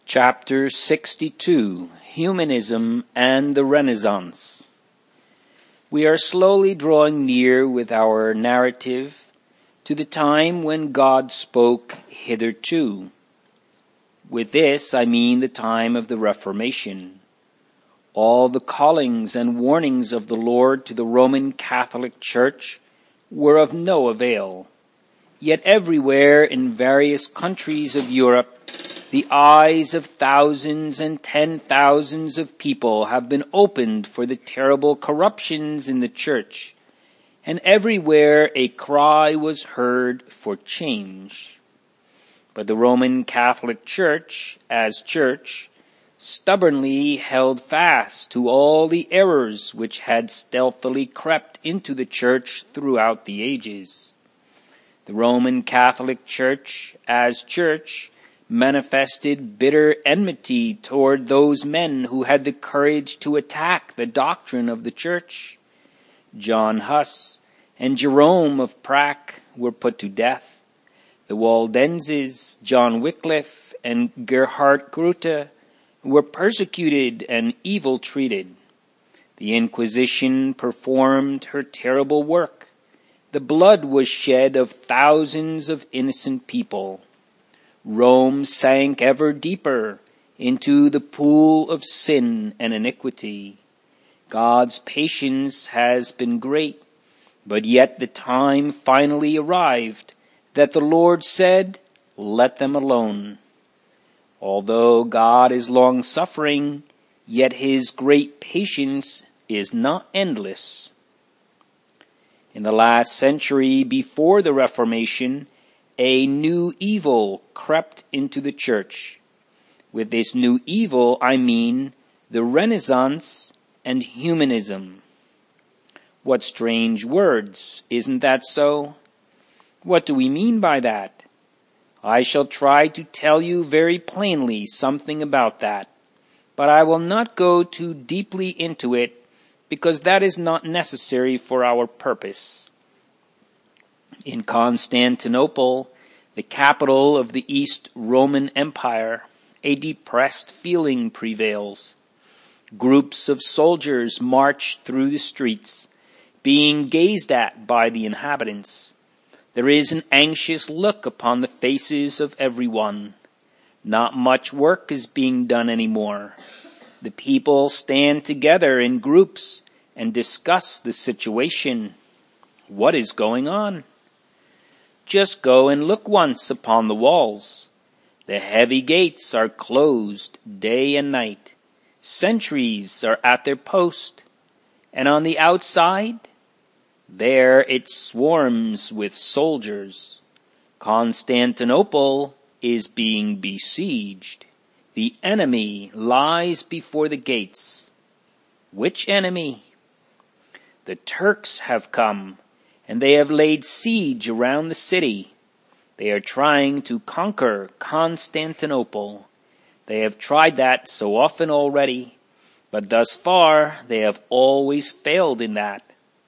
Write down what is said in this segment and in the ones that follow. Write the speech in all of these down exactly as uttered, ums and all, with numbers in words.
Chapter sixty-two, Humanism and the Renaissance. We are slowly drawing near with our narrative to the time when God spoke hitherto. With this I mean the time of the Reformation. All the callings and warnings of the Lord to the Roman Catholic Church were of no avail. Yet everywhere in various countries of Europe, the eyes of thousands and ten thousands of people have been opened for the terrible corruptions in the church, and everywhere a cry was heard for change. But the Roman Catholic Church, as church, stubbornly held fast to all the errors which had stealthily crept into the church throughout the ages. The Roman Catholic Church, as church, manifested bitter enmity toward those men who had the courage to attack the doctrine of the church. John Huss and Jerome of Prague were put to death. The Waldenses, John Wycliffe and Gerhard Groote, were persecuted and evil treated. The Inquisition performed her terrible work. The blood was shed of thousands of innocent people. Rome sank ever deeper into the pool of sin and iniquity. God's patience has been great, but yet the time finally arrived that the Lord said, "Let them alone." Although God is long-suffering, yet his great patience is not endless. In the last century before the Reformation, a new evil crept into the church. With this new evil, I mean the Renaissance and humanism. What strange words, isn't that so? What do we mean by that? I shall try to tell you very plainly something about that, but I will not go too deeply into it because that is not necessary for our purpose. In Constantinople, the capital of the East Roman Empire, a depressed feeling prevails. Groups of soldiers march through the streets, being gazed at by the inhabitants. There is an anxious look upon the faces of everyone. Not much work is being done anymore. The people stand together in groups and discuss the situation. What is going on? Just go and look once upon the walls. The heavy gates are closed day and night. Sentries are at their post. And on the outside, there it swarms with soldiers. Constantinople is being besieged. The enemy lies before the gates. Which enemy? The Turks have come, and they have laid siege around the city. They are trying to conquer Constantinople. They have tried that so often already, but thus far they have always failed in that.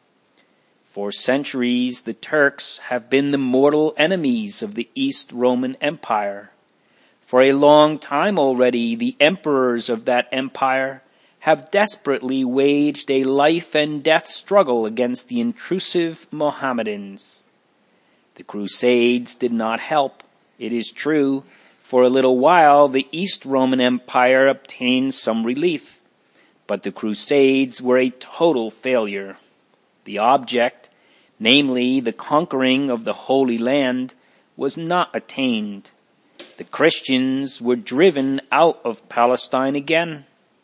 For centuries the Turks have been the mortal enemies of the East Roman Empire. For a long time already the emperors of that empire have desperately waged a life and death struggle against the intrusive Mohammedans. The Crusades did not help. It is true, for a little while the East Roman Empire obtained some relief, but the Crusades were a total failure. The object, namely the conquering of the Holy Land, was not attained. The Christians were driven out of Palestine again.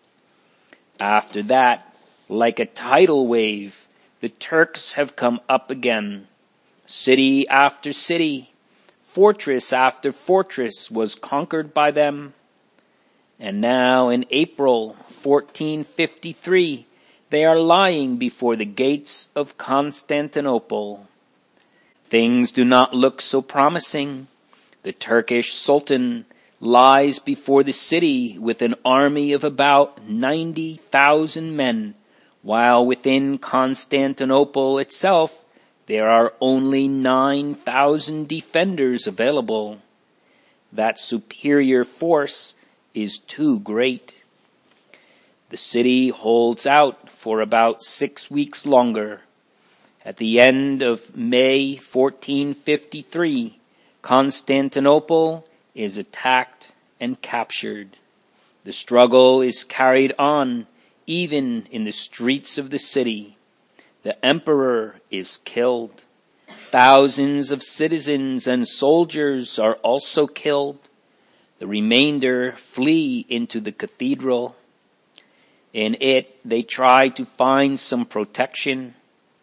After that, like a tidal wave, the Turks have come up again. City after city, fortress after fortress was conquered by them. And now in April fourteen fifty-three, they are lying before the gates of Constantinople. Things do not look so promising. The Turkish Sultan lies before the city with an army of about ninety thousand men, while within Constantinople itself there are only nine thousand defenders available. That superior force is too great. The city holds out for about six weeks longer. At the end of May fourteen fifty-three, Constantinople is attacked and captured. The struggle is carried on even in the streets of the city. The emperor is killed. Thousands of citizens and soldiers are also killed. The remainder flee into the cathedral. In it, they try to find some protection.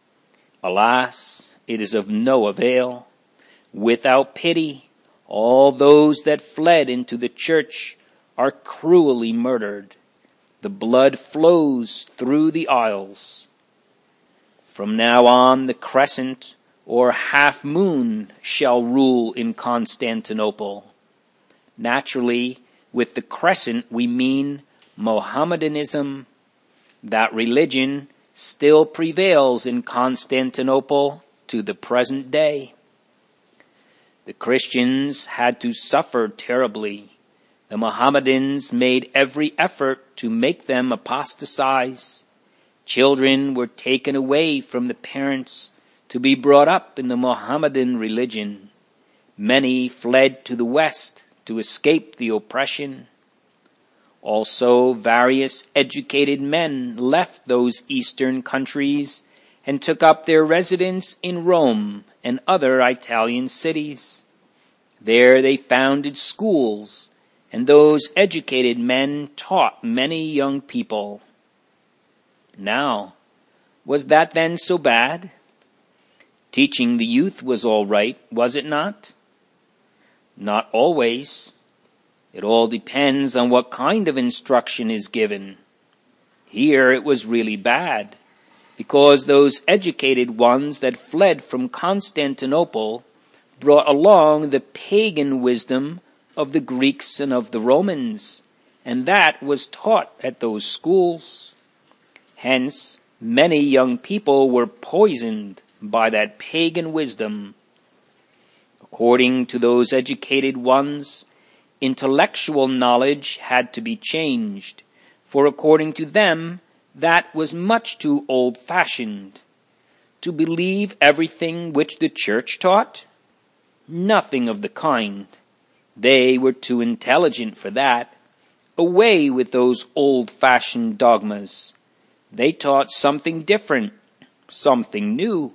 Alas, it is of no avail. Without pity, all those that fled into the church are cruelly murdered. The blood flows through the aisles. From now on, the crescent or half moon shall rule in Constantinople. Naturally, with the crescent we mean Mohammedanism. That religion still prevails in Constantinople to the present day. The Christians had to suffer terribly. The Mohammedans made every effort to make them apostatize. Children were taken away from the parents to be brought up in the Mohammedan religion. Many fled to the West to escape the oppression. Also, various educated men left those eastern countries and took up their residence in Rome and other Italian cities. There they founded schools, and those educated men taught many young people. Now, was that then so bad? Teaching the youth was all right, was it not? Not always. It all depends on what kind of instruction is given. Here it was really bad, because those educated ones that fled from Constantinople brought along the pagan wisdom of the Greeks and of the Romans, and that was taught at those schools. Hence, many young people were poisoned by that pagan wisdom. According to those educated ones, intellectual knowledge had to be changed, for according to them, that was much too old-fashioned. To believe everything which the church taught? Nothing of the kind. They were too intelligent for that. Away with those old-fashioned dogmas. They taught something different, something new.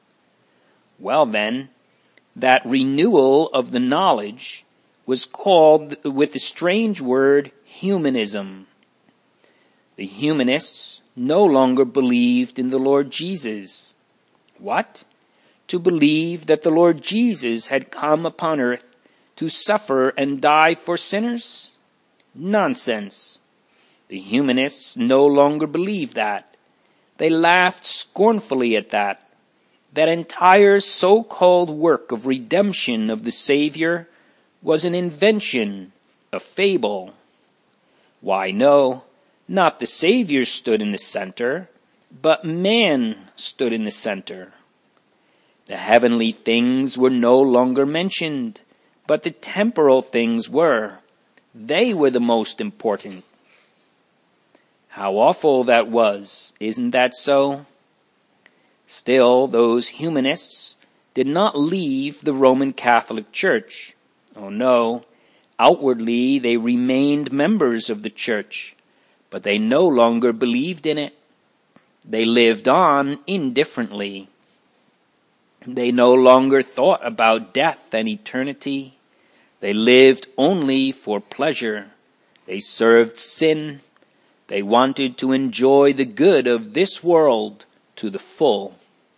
Well then, that renewal of the knowledge was called with the strange word humanism. The humanists no longer believed in the Lord Jesus. What? To believe that the Lord Jesus had come upon earth to suffer and die for sinners? Nonsense. The humanists no longer believed that. They laughed scornfully at that. That entire so-called work of redemption of the Savior was an invention, a fable. Why, no, not the Savior stood in the center, but man stood in the center. The heavenly things were no longer mentioned, but the temporal things were. They were the most important. How awful that was, isn't that so? Still, those humanists did not leave the Roman Catholic Church. Oh no, outwardly they remained members of the Church, but they no longer believed in it. They lived on indifferently. They no longer thought about death and eternity. They lived only for pleasure. They served sin. They wanted to enjoy the good of this world to the full.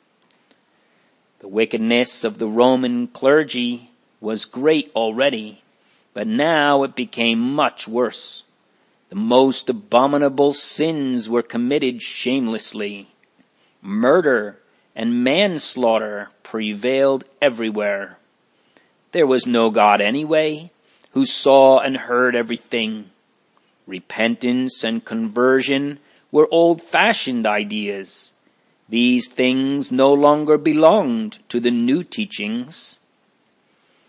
The wickedness of the Roman clergy was great already, but now it became much worse. The most abominable sins were committed shamelessly. Murder and manslaughter prevailed everywhere. There was no God anyway, who saw and heard everything. Repentance and conversion were old-fashioned ideas. These things no longer belonged to the new teachings.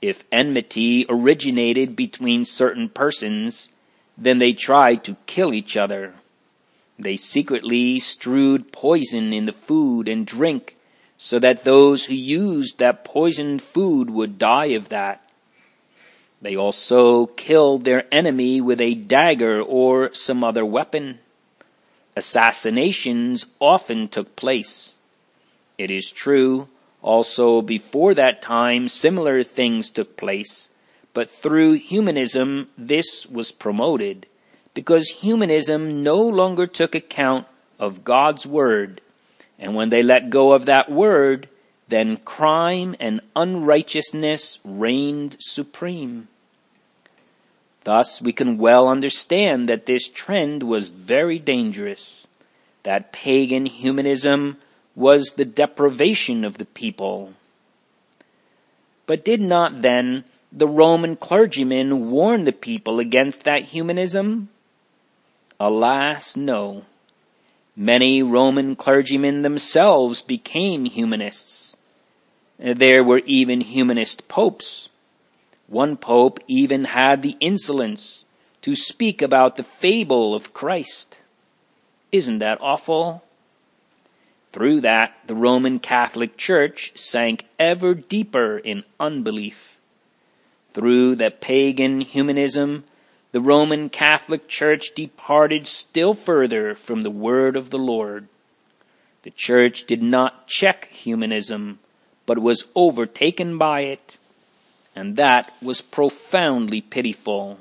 If enmity originated between certain persons, then they tried to kill each other. They secretly strewed poison in the food and drink, so that those who used that poisoned food would die of that. They also killed their enemy with a dagger or some other weapon. Assassinations often took place. It is true, also before that time similar things took place, but through humanism this was promoted, because humanism no longer took account of God's word, and when they let go of that word, then crime and unrighteousness reigned supreme. Thus we can well understand that this trend was very dangerous, that pagan humanism was the depravation of the people. But did not then the Roman clergymen warn the people against that humanism? Alas, no. Many Roman clergymen themselves became humanists. There were even humanist popes. One pope even had the insolence to speak about the fable of Christ. Isn't that awful? Through that, the Roman Catholic Church sank ever deeper in unbelief. Through that pagan humanism, the Roman Catholic Church departed still further from the word of the Lord. The Church did not check humanism, but was overtaken by it, and that was profoundly pitiful.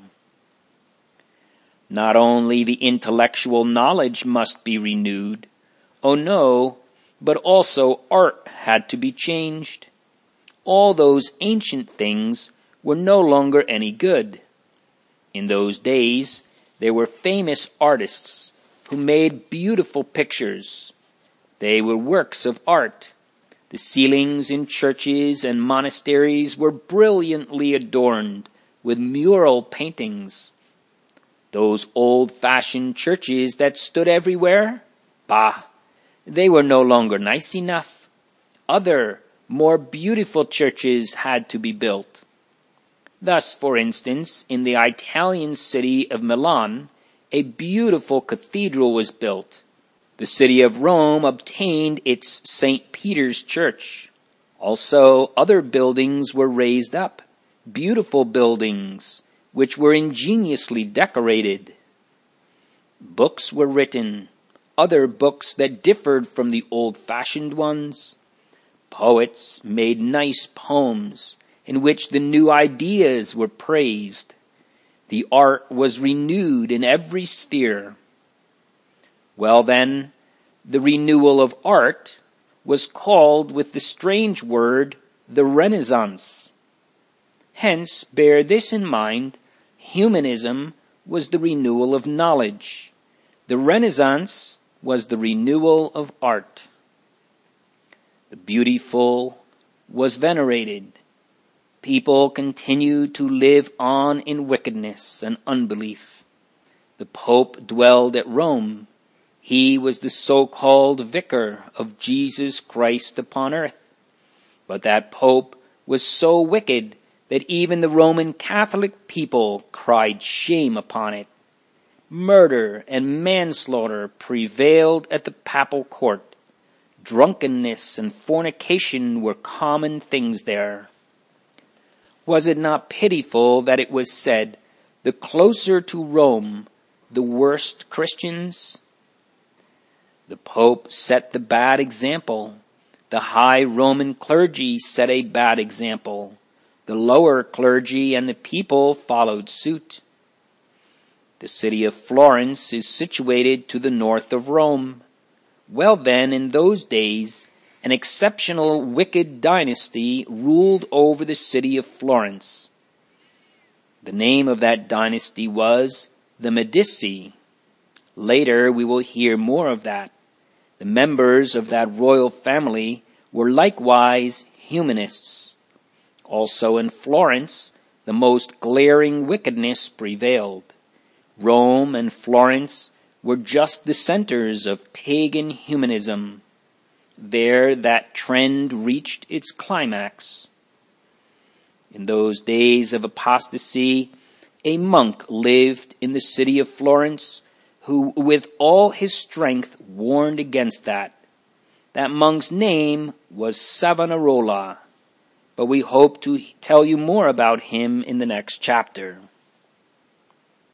Not only the intellectual knowledge must be renewed, oh no, but also art had to be changed. All those ancient things were no longer any good. In those days, there were famous artists who made beautiful pictures. They were works of art. The ceilings in churches and monasteries were brilliantly adorned with mural paintings. Those old-fashioned churches that stood everywhere? Bah! They were no longer nice enough. Other, more beautiful churches had to be built. Thus, for instance, in the Italian city of Milan, a beautiful cathedral was built. The city of Rome obtained its Saint Peter's Church. Also, other buildings were raised up, beautiful buildings, which were ingeniously decorated. Books were written, other books that differed from the old-fashioned ones. Poets made nice poems in which the new ideas were praised. The art was renewed in every sphere. Well then, the renewal of art was called with the strange word, the Renaissance. Hence, bear this in mind, humanism was the renewal of knowledge. The Renaissance was the renewal of art. The beautiful was venerated. People continued to live on in wickedness and unbelief. The Pope dwelled at Rome. He was the so-called vicar of Jesus Christ upon earth. But that Pope was so wicked that even the Roman Catholic people cried shame upon it. Murder and manslaughter prevailed at the papal court. Drunkenness and fornication were common things there. Was it not pitiful that it was said, the closer to Rome, the worse Christians? The Pope set the bad example. The high Roman clergy set a bad example. The lower clergy and the people followed suit. The city of Florence is situated to the north of Rome. Well then, in those days, an exceptional wicked dynasty ruled over the city of Florence. The name of that dynasty was the Medici. Later we will hear more of that. The members of that royal family were likewise humanists. Also in Florence, the most glaring wickedness prevailed. Rome and Florence were just the centers of pagan humanism. There that trend reached its climax. In those days of apostasy, a monk lived in the city of Florence who with all his strength warned against that. That monk's name was Savonarola, but we hope to tell you more about him in the next chapter.